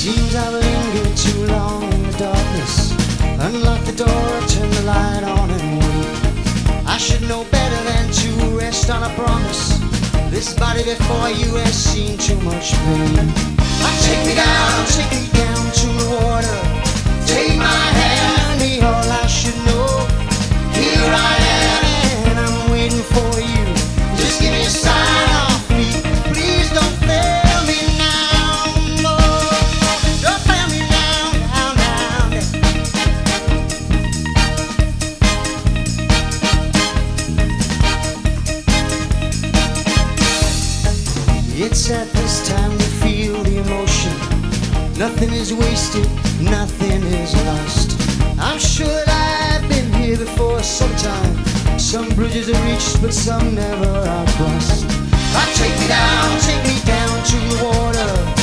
Seems I've lingered too long in the darkness. Unlock the door, turn the light on and wait. I should know better than to rest on a promise. This body before you has seen too much pain. Take me down to the water. Take my hand, be all I should know. Here I am and I'm waiting for you. Just give me a sign off me. Please don't fail me now. No, don't fail me now. It's at this time we feel the emotion. Nothing is wasted, nothing is lost. I'm sure that I've been here before sometime. Some bridges are reached, but some never are crossed. Take me down to the water.